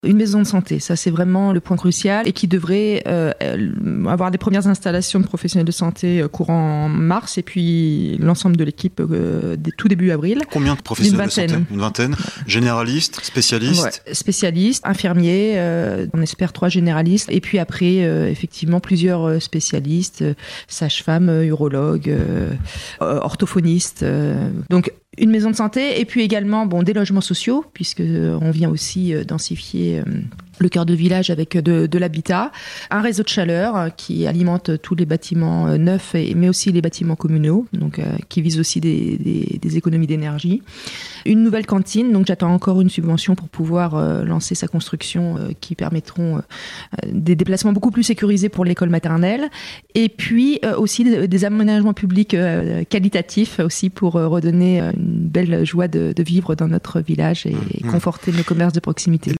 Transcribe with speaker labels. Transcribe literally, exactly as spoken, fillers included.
Speaker 1: Une maison de santé, ça c'est vraiment le point crucial et qui devrait euh, avoir des premières installations de professionnels de santé courant mars et puis l'ensemble de l'équipe euh, tout début avril.
Speaker 2: Combien de professionnels de santé ? Une vingtaine. Généralistes, spécialistes ?
Speaker 1: Ouais, spécialistes, infirmiers, euh, on espère trois généralistes et puis après euh, effectivement plusieurs spécialistes, euh, sages-femmes, euh, urologues, euh, orthophonistes. Euh, donc une maison de santé et puis également bon, des logements sociaux puisque on vient aussi densifier euh, le cœur de village avec de, de l'habitat, un réseau de chaleur qui alimente tous les bâtiments neufs et, mais aussi les bâtiments communaux, donc euh, qui vise aussi des, des, des économies d'énergie. Une nouvelle cantine, donc j'attends encore une subvention pour pouvoir euh, lancer sa construction euh, qui permettront euh, des déplacements beaucoup plus sécurisés pour l'école maternelle et puis euh, aussi des, des aménagements publics euh, qualitatifs aussi pour euh, redonner une belle joie de, de vivre dans notre village et, et conforter nos commerces de proximité.